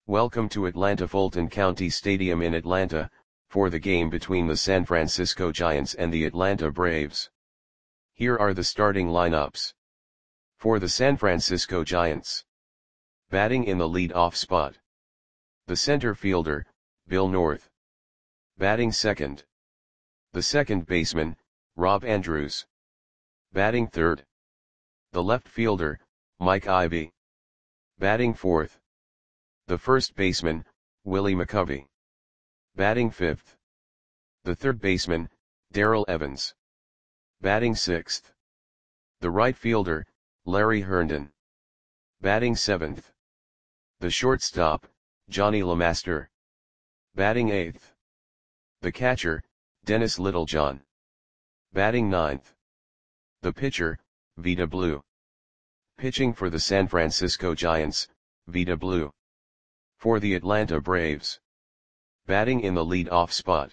Welcome to Atlanta Fulton County Stadium in Atlanta, for the game between the San Francisco Giants and the Atlanta Braves. Here are the starting lineups. For the San Francisco Giants. Batting in the lead-off spot. The center fielder, Bill North. Batting second. The second baseman, Rob Andrews. Batting third. The left fielder, Mike Ivy. Batting fourth. The first baseman, Willie McCovey. Batting fifth. The third baseman, Darrell Evans. Batting sixth. The right fielder, Larry Herndon. Batting seventh. The shortstop, Johnny LeMaster. Batting eighth. The catcher, Dennis Littlejohn. Batting ninth. The pitcher, Vida Blue. Pitching for the San Francisco Giants, Vida Blue. For the Atlanta Braves. Batting in the lead-off spot.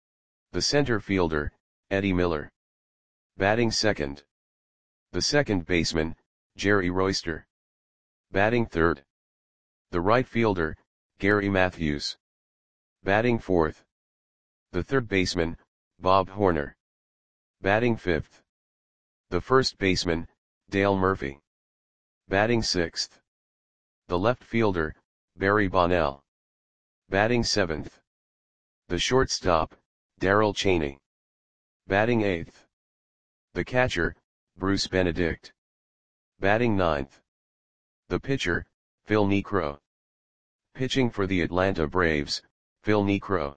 The center fielder, Eddie Miller. Batting second. The second baseman, Jerry Royster. Batting third. The right fielder, Gary Matthews. Batting fourth. The third baseman, Bob Horner. Batting fifth. The first baseman, Dale Murphy. Batting sixth. The left fielder, Barry Bonnell. Batting seventh. The shortstop, Darrell Chaney. Batting eighth. The catcher, Bruce Benedict. Batting ninth. The pitcher, Phil Niekro. Pitching for the Atlanta Braves, Phil Niekro.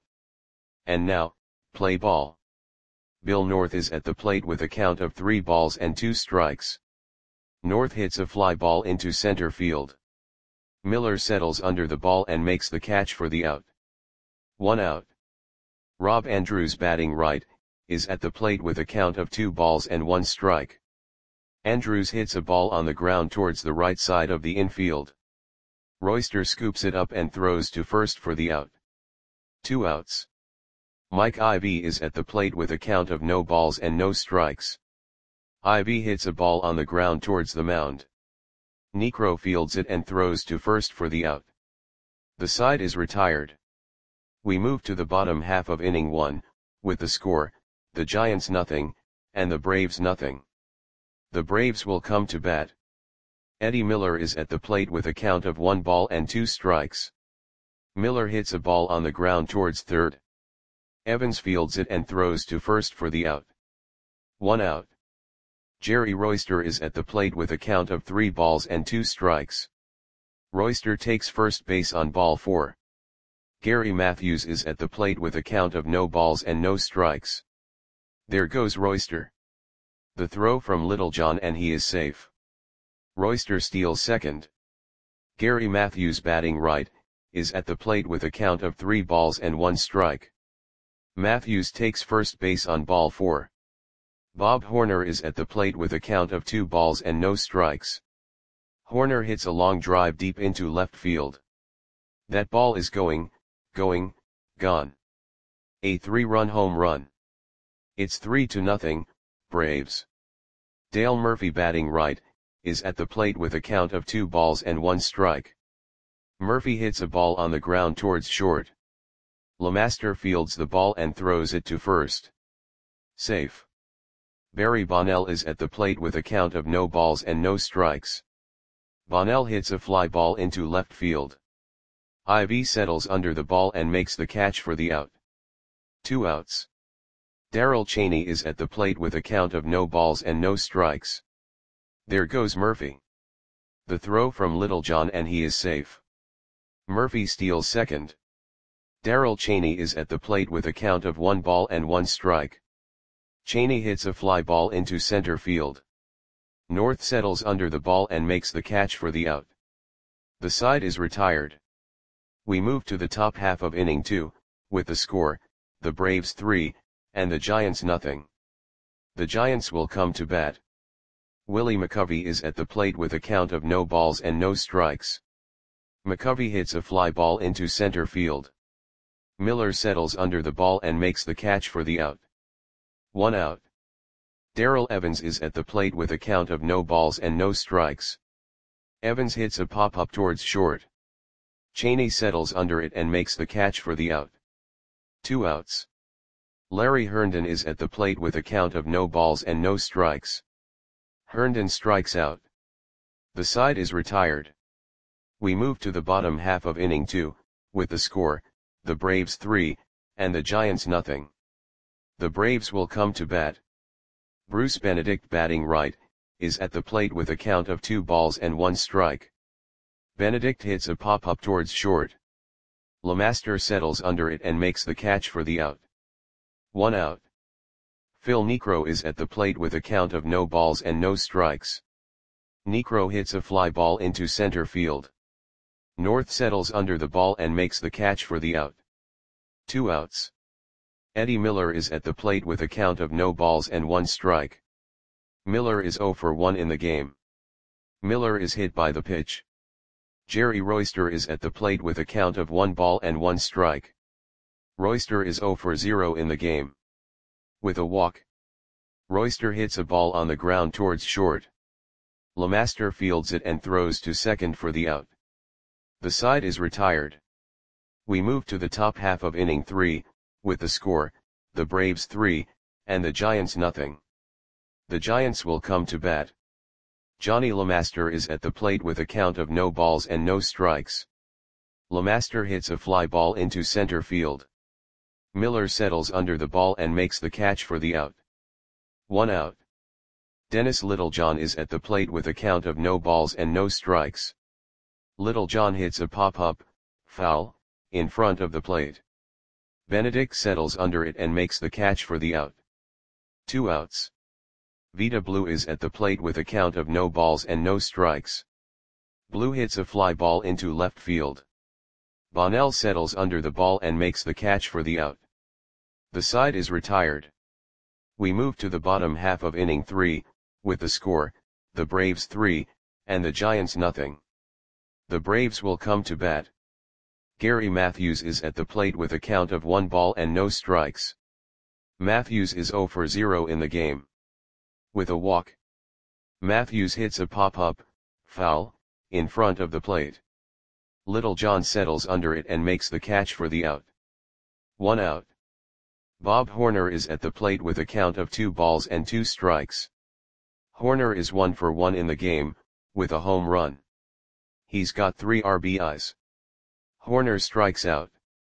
And now, play ball. Bill North is at the plate with a count of 3 balls and 2 strikes. North hits a fly ball into center field. Miller settles under the ball and makes the catch for the out. 1 out. Rob Andrews, batting right, is at the plate with a count of 2 balls and 1 strike. Andrews hits a ball on the ground towards the right side of the infield. Royster scoops it up and throws to first for the out. 2 outs. Mike Ivy is at the plate with a count of no balls and no strikes. Ivy hits a ball on the ground towards the mound. Niekro fields it and throws to first for the out. The side is retired. We move to the bottom half of inning 1, with the score, the Giants nothing, and the Braves nothing. The Braves will come to bat. Eddie Miller is at the plate with a count of 1 ball and 2 strikes. Miller hits a ball on the ground towards third. Evans fields it and throws to first for the out. 1 out. Jerry Royster is at the plate with a count of 3 balls and 2 strikes. Royster takes first base on ball 4. Gary Matthews is at the plate with a count of no balls and no strikes. There goes Royster. The throw from Littlejohn and he is safe. Royster steals second. Gary Matthews, batting right, is at the plate with a count of 3 balls and 1 strike. Matthews takes first base on ball 4. Bob Horner is at the plate with a count of 2 balls and no strikes. Horner hits a long drive deep into left field. That ball is gone. A 3-run home run. It's 3-0, Braves. Dale Murphy, batting right, is at the plate with a count of 2 balls and 1 strike. Murphy hits a ball on the ground towards short. LeMaster fields the ball and throws it to first. Safe. Barry Bonnell is at the plate with a count of no balls and no strikes. Bonnell hits a fly ball into left field. Ivy settles under the ball and makes the catch for the out. 2 outs. Darrell Chaney is at the plate with a count of no balls and no strikes. There goes Murphy. The throw from Littlejohn and he is safe. Murphy steals second. Darrell Chaney is at the plate with a count of 1 ball and 1 strike. Chaney hits a fly ball into center field. North settles under the ball and makes the catch for the out. The side is retired. We move to the top half of inning 2, with the score, the Braves 3, and the Giants nothing. The Giants will come to bat. Willie McCovey is at the plate with a count of no balls and no strikes. McCovey hits a fly ball into center field. Miller settles under the ball and makes the catch for the out. 1 out. Darrell Evans is at the plate with a count of no balls and no strikes. Evans hits a pop-up towards short. Cheney settles under it and makes the catch for the out. 2 outs. Larry Herndon is at the plate with a count of no balls and no strikes. Herndon strikes out. The side is retired. We move to the bottom half of inning 2, with the score, the Braves 3, and the Giants nothing. The Braves will come to bat. Bruce Benedict, batting right, is at the plate with a count of 2 balls and 1 strike. Benedict hits a pop-up towards short. LeMaster settles under it and makes the catch for the out. 1 out. Phil Niekro is at the plate with a count of no balls and no strikes. Niekro hits a fly ball into center field. North settles under the ball and makes the catch for the out. 2 outs. Eddie Miller is at the plate with a count of no balls and 1 strike. Miller is 0 for 1 in the game. Miller is hit by the pitch. Jerry Royster is at the plate with a count of 1 ball and 1 strike. Royster is 0 for 0 in the game. With a walk, Royster hits a ball on the ground towards short. LeMaster fields it and throws to second for the out. The side is retired. We move to the top half of inning 3, with the score, the Braves 3, and the Giants nothing. The Giants will come to bat. Johnny LeMaster is at the plate with a count of no balls and no strikes. LeMaster hits a fly ball into center field. Miller settles under the ball and makes the catch for the out. 1 out. Dennis Littlejohn is at the plate with a count of no balls and no strikes. Littlejohn hits a pop-up, foul, in front of the plate. Benedict settles under it and makes the catch for the out. 2 outs. Vida Blue is at the plate with a count of no balls and no strikes. Blue hits a fly ball into left field. Bonnell settles under the ball and makes the catch for the out. The side is retired. We move to the bottom half of inning 3, with the score, the Braves 3, and the Giants nothing. The Braves will come to bat. Gary Matthews is at the plate with a count of 1 ball and no strikes. Matthews is 0 for 0 in the game. With a walk, Matthews hits a pop-up, foul, in front of the plate. Littlejohn settles under it and makes the catch for the out. 1 out. Bob Horner is at the plate with a count of 2 balls and 2 strikes. Horner is 1 for 1 in the game, with a home run. He's got 3 RBIs. Horner strikes out.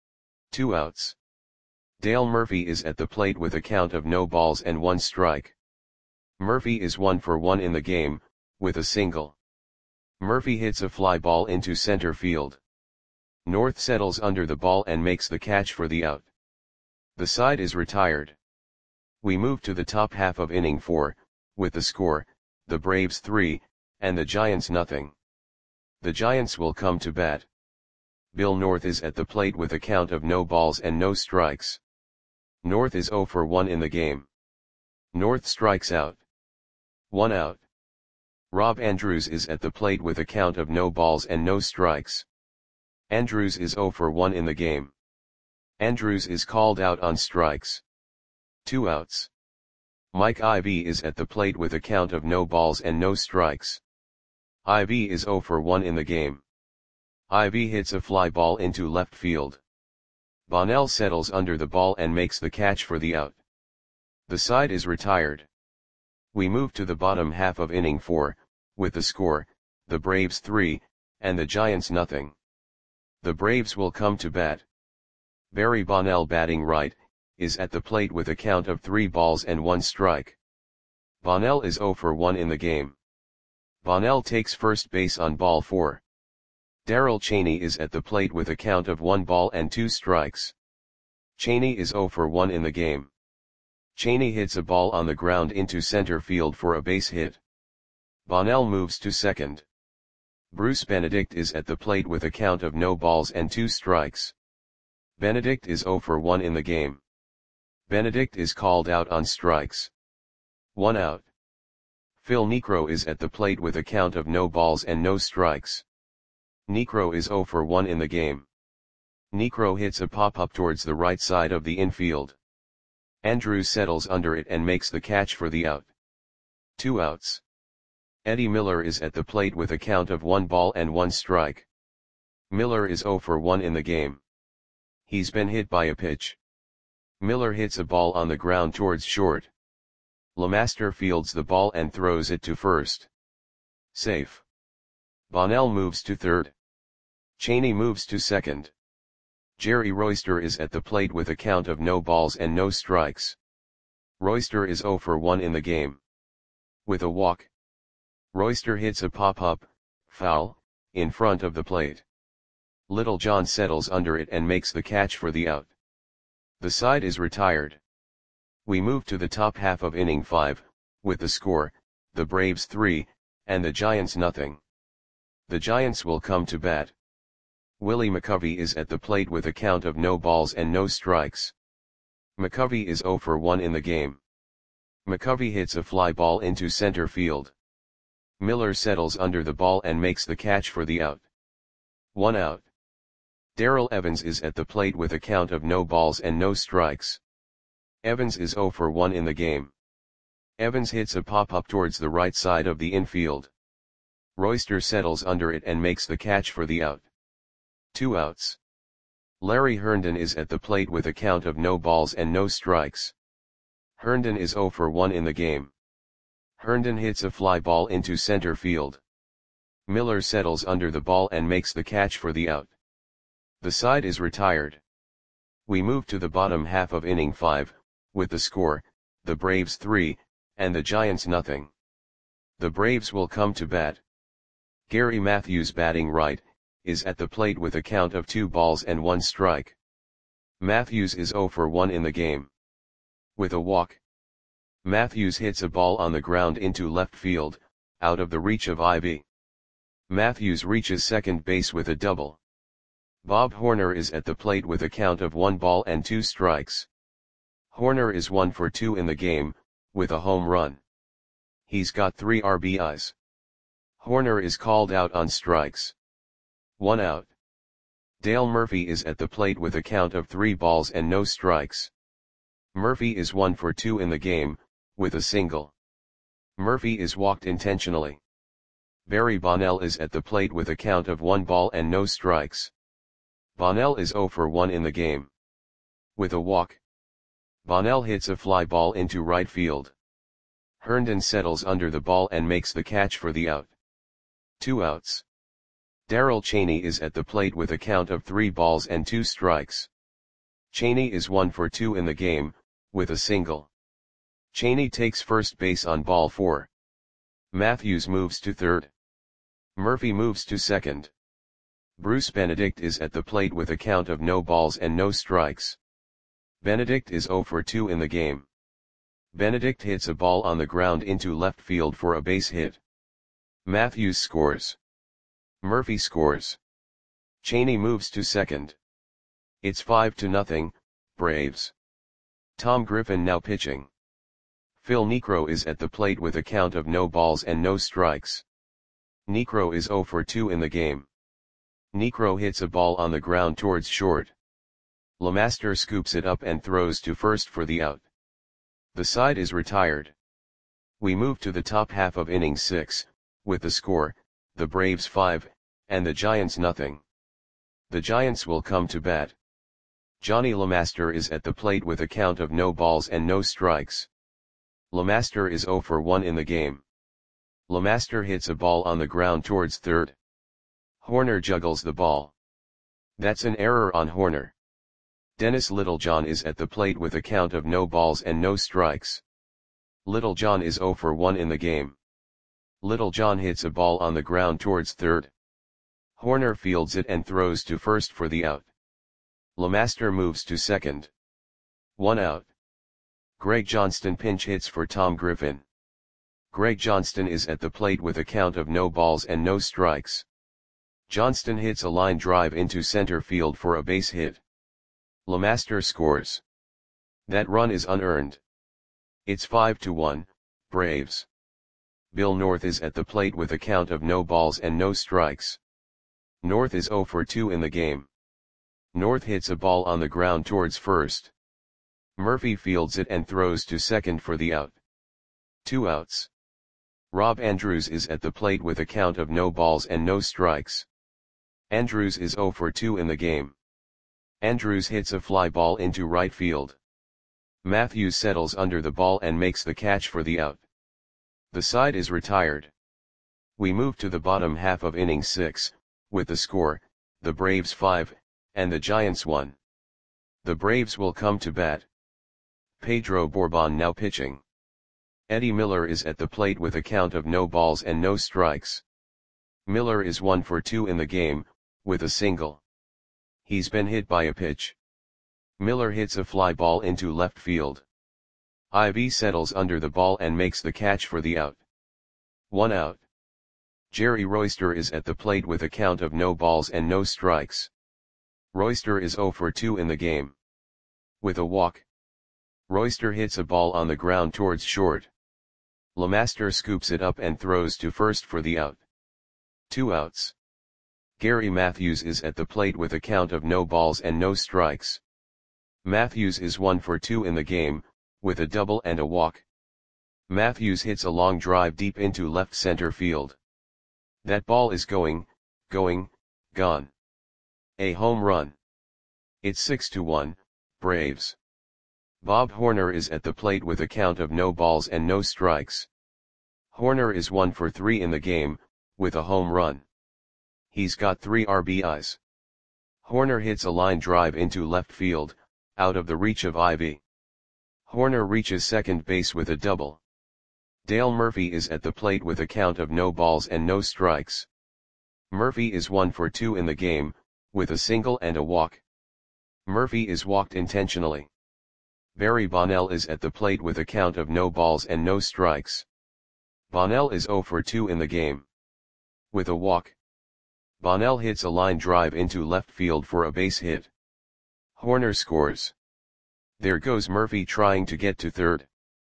2 outs. Dale Murphy is at the plate with a count of no balls and 1 strike. Murphy is 1 for 1 in the game, with a single. Murphy hits a fly ball into center field. North settles under the ball and makes the catch for the out. The side is retired. We move to the top half of inning 4, with the score, the Braves 3, and the Giants nothing. The Giants will come to bat. Bill North is at the plate with a count of no balls and no strikes. North is 0 for 1 in the game. North strikes out. 1 out. Rob Andrews is at the plate with a count of no balls and no strikes. Andrews is 0 for 1 in the game. Andrews is called out on strikes. 2 outs. Mike Ivy is at the plate with a count of no balls and no strikes. Ivy is 0 for 1 in the game. Ivy hits a fly ball into left field. Bonnell settles under the ball and makes the catch for the out. The side is retired. We move to the bottom half of inning 4, with the score, the Braves 3, and the Giants nothing. The Braves will come to bat. Barry Bonnell, batting right, is at the plate with a count of 3 balls and 1 strike. Bonnell is 0 for 1 in the game. Bonnell takes first base on ball 4. Darrell Cheney is at the plate with a count of 1 ball and 2 strikes. Cheney is 0 for 1 in the game. Cheney hits a ball on the ground into center field for a base hit. Bonnell moves to second. Bruce Benedict is at the plate with a count of no balls and 2 strikes. Benedict is 0 for 1 in the game. Benedict is called out on strikes. 1 out. Phil Niekro is at the plate with a count of no balls and no strikes. Niekro is 0 for 1 in the game. Niekro hits a pop-up towards the right side of the infield. Andrews settles under it and makes the catch for the out. 2 outs. Eddie Miller is at the plate with a count of 1 ball and 1 strike. Miller is 0 for 1 in the game. He's been hit by a pitch. Miller hits a ball on the ground towards short. Lemaster fields the ball and throws it to first. Safe. Bonnell moves to third. Cheney moves to second. Jerry Royster is at the plate with a count of no balls and no strikes. Royster is 0 for 1 in the game. With a walk. Royster hits a pop-up, foul, in front of the plate. Littlejohn settles under it and makes the catch for the out. The side is retired. We move to the top half of inning 5, with the score, the Braves 3, and the Giants nothing. The Giants will come to bat. Willie McCovey is at the plate with a count of no balls and no strikes. McCovey is 0 for 1 in the game. McCovey hits a fly ball into center field. Miller settles under the ball and makes the catch for the out. 1 out. Darrell Evans is at the plate with a count of no balls and no strikes. Evans is 0 for 1 in the game. Evans hits a pop-up towards the right side of the infield. Royster settles under it and makes the catch for the out. 2 outs. Larry Herndon is at the plate with a count of no balls and no strikes. Herndon is 0 for 1 in the game. Herndon hits a fly ball into center field. Miller settles under the ball and makes the catch for the out. The side is retired. We move to the bottom half of inning 5, with the score, the Braves 3, and the Giants nothing. The Braves will come to bat. Gary Matthews, batting right, is at the plate with a count of 2 balls and 1 strike. Matthews is 0 for 1 in the game. With a walk. Matthews hits a ball on the ground into left field, out of the reach of Ivy. Matthews reaches second base with a double. Bob Horner is at the plate with a count of 1 ball and 2 strikes. Horner is 1 for 2 in the game, with a home run. He's got 3 RBIs. Horner is called out on strikes. 1 out. Dale Murphy is at the plate with a count of 3 balls and no strikes. Murphy is 1 for 2 in the game, with a single. Murphy is walked intentionally. Barry Bonnell is at the plate with a count of 1 ball and no strikes. Bonnell is 0 for 1 in the game. With a walk. Bonnell hits a fly ball into right field. Herndon settles under the ball and makes the catch for the out. 2 outs. Darrell Cheney is at the plate with a count of 3 balls and 2 strikes. Cheney is 1 for 2 in the game, with a single. Cheney takes first base on ball 4. Matthews moves to third. Murphy moves to second. Bruce Benedict is at the plate with a count of no balls and no strikes. Benedict is 0 for 2 in the game. Benedict hits a ball on the ground into left field for a base hit. Matthews scores. Murphy scores. Cheney moves to second. It's 5-0, Braves. Tom Griffin now pitching. Phil Niekro is at the plate with a count of no balls and no strikes. Niekro is 0 for 2 in the game. Niekro hits a ball on the ground towards short. Lemaster scoops it up and throws to first for the out. The side is retired. We move to the top half of inning 6, with the score, the Braves 5, and the Giants nothing. The Giants will come to bat. Johnny Lemaster is at the plate with a count of no balls and no strikes. Lemaster is 0 for 1 in the game. Lemaster hits a ball on the ground towards third. Horner juggles the ball. That's an error on Horner. Dennis Littlejohn is at the plate with a count of no balls and no strikes. Littlejohn is 0 for 1 in the game. Littlejohn hits a ball on the ground towards third. Horner fields it and throws to first for the out. Lemaster moves to second. 1 out. Greg Johnston pinch hits for Tom Griffin. Greg Johnston is at the plate with a count of no balls and no strikes. Johnston hits a line drive into center field for a base hit. Lemaster scores. That run is unearned. It's 5-1, Braves. Bill North is at the plate with a count of no balls and no strikes. North is 0 for 2 in the game. North hits a ball on the ground towards first. Murphy fields it and throws to second for the out. 2 outs. Rob Andrews is at the plate with a count of no balls and no strikes. Andrews is 0 for 2 in the game. Andrews hits a fly ball into right field. Matthews settles under the ball and makes the catch for the out. The side is retired. We move to the bottom half of inning 6, with the score, the Braves 5, and the Giants 1. The Braves will come to bat. Pedro Borbon now pitching. Eddie Miller is at the plate with a count of no balls and no strikes. Miller is 1 for 2 in the game, with a single. He's been hit by a pitch. Miller hits a fly ball into left field. Ivy settles under the ball and makes the catch for the out. 1 out. Jerry Royster is at the plate with a count of no balls and no strikes. Royster is 0 for 2 in the game. With a walk. Royster hits a ball on the ground towards short. LeMaster scoops it up and throws to first for the out. 2 outs. Gary Matthews is at the plate with a count of no balls and no strikes. Matthews is 1 for 2 in the game, with a double and a walk. Matthews hits a long drive deep into left center field. That ball is gone. A home run. It's 6-1, Braves. Bob Horner is at the plate with a count of no balls and no strikes. Horner is 1 for 3 in the game, with a home run. He's got 3 RBIs. Horner hits a line drive into left field, out of the reach of Ivy. Horner reaches second base with a double. Dale Murphy is at the plate with a count of no balls and no strikes. Murphy is 1 for 2 in the game, with a single and a walk. Murphy is walked intentionally. Barry Bonnell is at the plate with a count of no balls and no strikes. Bonnell is 0 for 2 in the game. With a walk. Bonnell hits a line drive into left field for a base hit. Horner scores. There goes Murphy trying to get to third.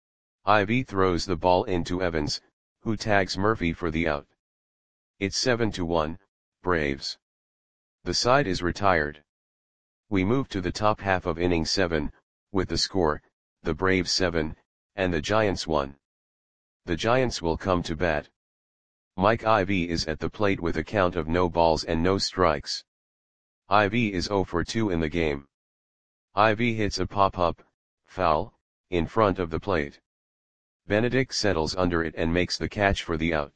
Ivy throws the ball into Evans, who tags Murphy for the out. It's 7-1, Braves. The side is retired. We move to the top half of inning 7, with the score, the Braves 7, and the Giants 1. The Giants will come to bat. Mike Ivy is at the plate with a count of no balls and no strikes. Ivy is 0 for 2 in the game. Ivy hits a pop-up, foul, in front of the plate. Benedict settles under it and makes the catch for the out.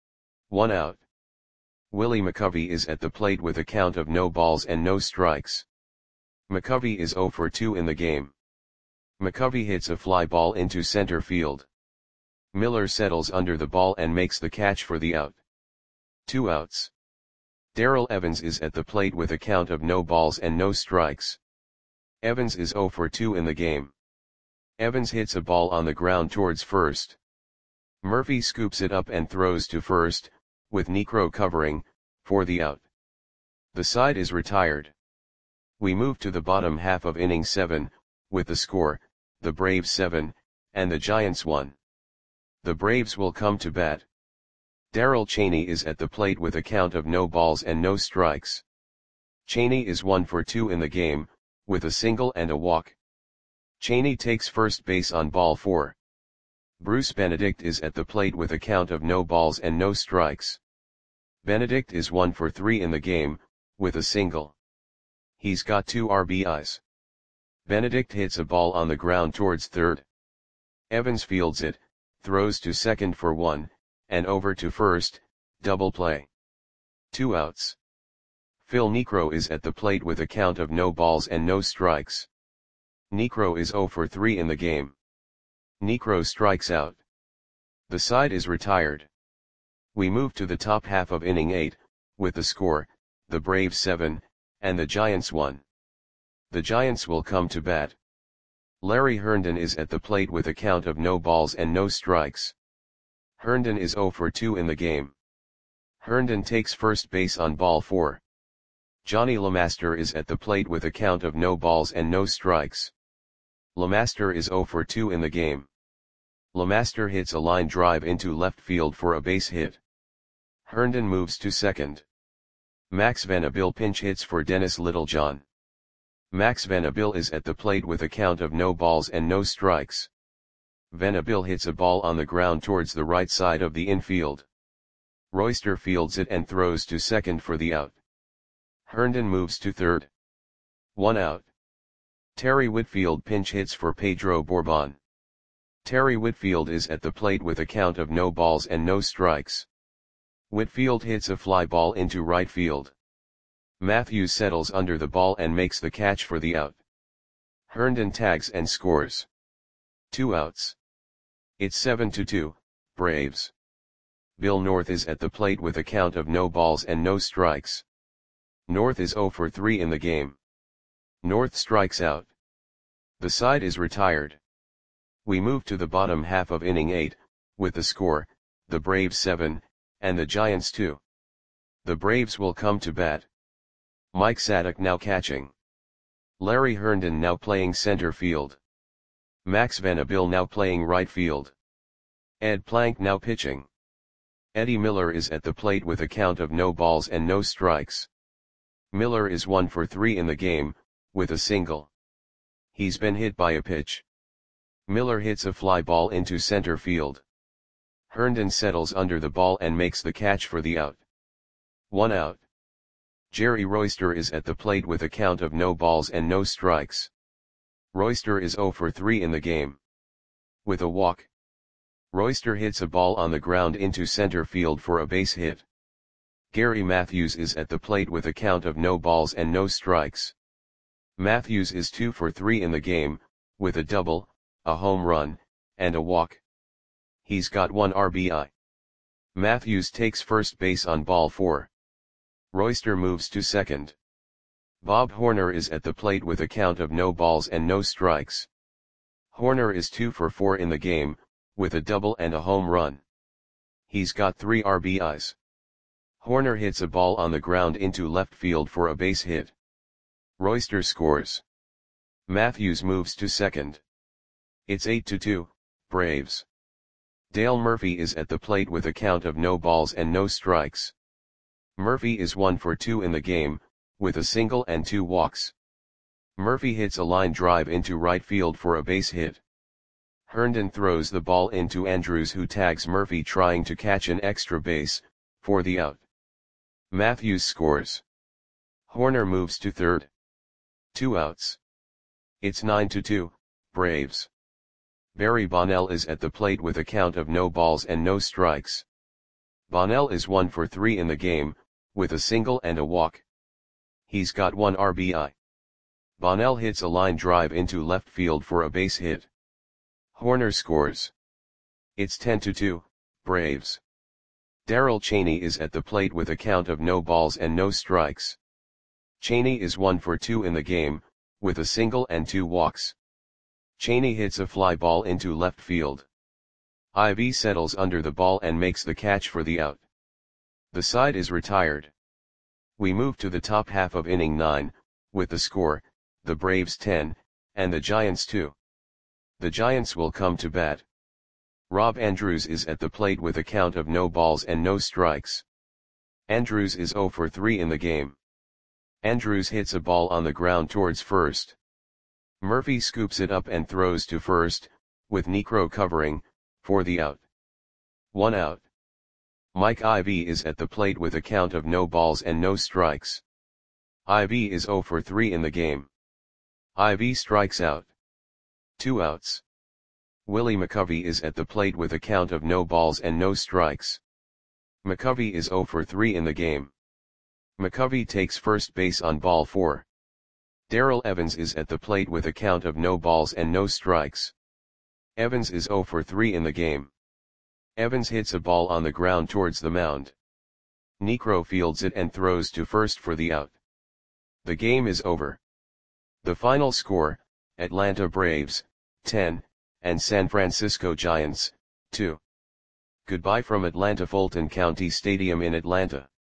1 out. Willie McCovey is at the plate with a count of no balls and no strikes. McCovey is 0 for 2 in the game. McCovey hits a fly ball into center field. Miller settles under the ball and makes the catch for the out. 2 outs. Darrell Evans is at the plate with a count of no balls and no strikes. Evans is 0 for 2 in the game. Evans hits a ball on the ground towards first. Murphy scoops it up and throws to first, with Niekro covering, for the out. The side is retired. We move to the bottom half of inning 7, with the score, the Braves 7, and the Giants 1. The Braves will come to bat. Darrell Chaney is at the plate with a count of no balls and no strikes. Chaney is 1 for 2 in the game, with a single and a walk. Chaney takes first base on ball 4. Bruce Benedict is at the plate with a count of no balls and no strikes. Benedict is 1 for 3 in the game, with a single. He's got 2 RBIs. Benedict hits a ball on the ground towards third. Evans fields it, throws to second for 1, and over to first, double play. 2 outs. Phil Niekro is at the plate with a count of no balls and no strikes. Niekro is 0 for 3 in the game. Niekro strikes out. The side is retired. We move to the top half of inning 8, with the score, the Braves 7, and the Giants 1. The Giants will come to bat. Larry Herndon is at the plate with a count of no balls and no strikes. Herndon is 0 for 2 in the game. Herndon takes first base on ball 4. Johnny LeMaster is at the plate with a count of no balls and no strikes. LeMaster is 0 for 2 in the game. LeMaster hits a line drive into left field for a base hit. Herndon moves to second. Max Venable pinch hits for Dennis Littlejohn. Max Venable is at the plate with a count of no balls and no strikes. Venable hits a ball on the ground towards the right side of the infield. Royster fields it and throws to second for the out. Herndon moves to third. 1 out. Terry Whitfield pinch hits for Pedro Bourbon. Terry Whitfield is at the plate with a count of no balls and no strikes. Whitfield hits a fly ball into right field. Matthews settles under the ball and makes the catch for the out. Herndon tags and scores. 2 outs. It's 7-2, Braves. Bill North is at the plate with a count of no balls and no strikes. North is 0 for 3 in the game. North strikes out. The side is retired. We move to the bottom half of inning 8, with the score, the Braves 7, and the Giants 2. The Braves will come to bat. Mike Sadek now catching. Larry Herndon now playing center field. Max Venable now playing right field. Ed Plank now pitching. Eddie Miller is at the plate with a count of no balls and no strikes. Miller is 1 for 3 in the game, with a single. He's been hit by a pitch. Miller hits a fly ball into center field. Herndon settles under the ball and makes the catch for the out. 1 out. Jerry Royster is at the plate with a count of no balls and no strikes. Royster is 0 for 3 in the game. With a walk. Royster hits a ball on the ground into center field for a base hit. Gary Matthews is at the plate with a count of no balls and no strikes. Matthews is 2 for 3 in the game, with a double, a home run, and a walk. He's got 1 RBI. Matthews takes first base on ball 4. Royster moves to second. Bob Horner is at the plate with a count of no balls and no strikes. Horner is 2 for 4 in the game, with a double and a home run. He's got 3 RBIs. Horner hits a ball on the ground into left field for a base hit. Royster scores. Matthews moves to second. It's 8-2, Braves. Dale Murphy is at the plate with a count of no balls and no strikes. Murphy is 1 for 2 in the game, with a single and 2 walks. Murphy hits a line drive into right field for a base hit. Herndon throws the ball into Andrews, who tags Murphy trying to catch an extra base, for the out. Matthews scores. Horner moves to third. 2 outs. It's 9-2, Braves. Barry Bonnell is at the plate with a count of no balls and no strikes. Bonnell is 1 for 3 in the game, with a single and a walk. He's got 1 RBI. Bonnell hits a line drive into left field for a base hit. Horner scores. It's 10-2, Braves. Darrell Chaney is at the plate with a count of no balls and no strikes. Chaney is 1 for 2 in the game, with a single and 2 walks. Chaney hits a fly ball into left field. Ivy settles under the ball and makes the catch for the out. The side is retired. We move to the top half of inning 9, with the score, the Braves 10, and the Giants 2. The Giants will come to bat. Rob Andrews is at the plate with a count of no balls and no strikes. Andrews is 0 for 3 in the game. Andrews hits a ball on the ground towards first. Murphy scoops it up and throws to first, with Niekro covering, for the out. 1 out. Mike Ivy is at the plate with a count of no balls and no strikes. Ivy is 0 for 3 in the game. Ivy strikes out. 2 outs. Willie McCovey is at the plate with a count of no balls and no strikes. McCovey is 0 for 3 in the game. McCovey takes first base on ball 4. Darrell Evans is at the plate with a count of no balls and no strikes. Evans is 0 for 3 in the game. Evans hits a ball on the ground towards the mound. Niekro fields it and throws to first for the out. The game is over. The final score, Atlanta Braves, 10, and San Francisco Giants, 2. Goodbye from Atlanta Fulton County Stadium in Atlanta.